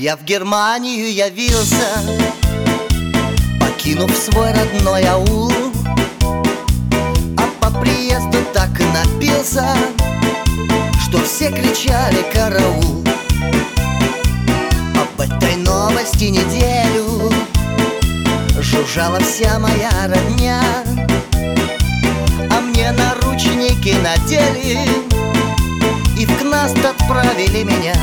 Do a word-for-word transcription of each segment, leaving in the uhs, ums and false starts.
я в Германию явился, покинув свой родной аул. А по приезду так и напился, что все кричали «караул». Об этой новости неделю жужжала вся моя родня, а мне наручники надели и в КНАСТ отправили меня.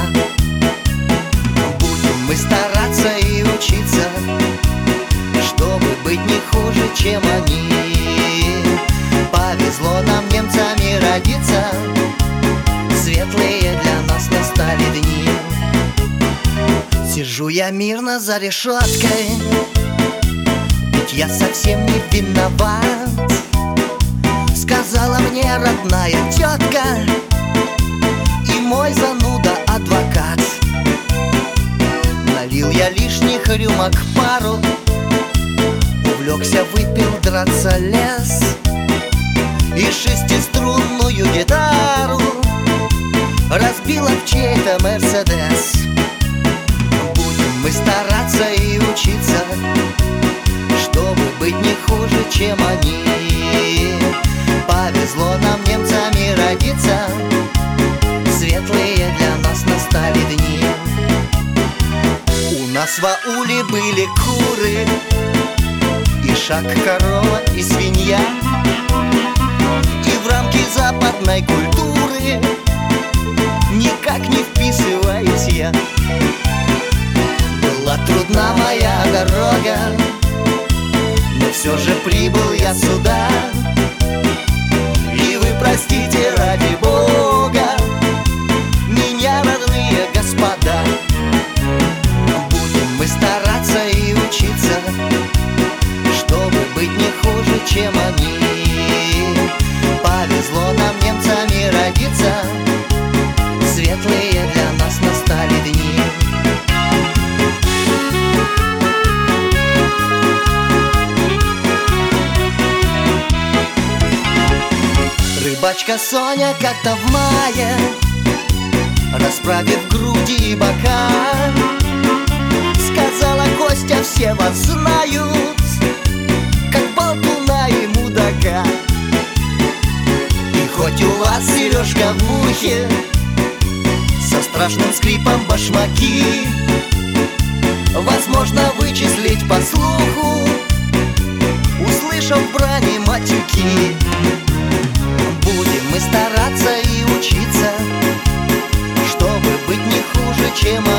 Будем мы стараться и учиться, чтобы быть не хуже, чем они. Повезло нам немцами родиться, светлые для нас настали дни. Сижу я мирно за решеткой, ведь я совсем не виноват. Сказала мне родная тетка и мой зануда адвокат. Налил я лишних рюмок пару, увлекся, выпил, драться лез, и шестиструнную гитару разбила в чей-то Мерседес. Будем мы стараться и учиться, чтобы быть не хуже, чем они. Повезло нам немцами родиться, светлые для нас настали дни. У нас в ауле были куры, и шаг, корова, и свинья. И в рамки западной культуры никак не вписываюсь я. Была трудна моя дорога, но все же прибыл я сюда. И вы простите ради Бога меня, родные господа. Будем мы стараться и учиться, чтобы быть не хуже, чем они. Повезло нам немцами родиться, светлые для нас настали дни. Рыбачка Соня как-то в мае, расправив груди и бока, сказала: Костя, все вас знают как болтуна и мудака. И хоть у вас сережка в ухе, со страшным скрипом башмаки, возможно вычислить по слуху, услышав брани матюки. Будем мы стараться и учиться, чтобы быть не хуже, чем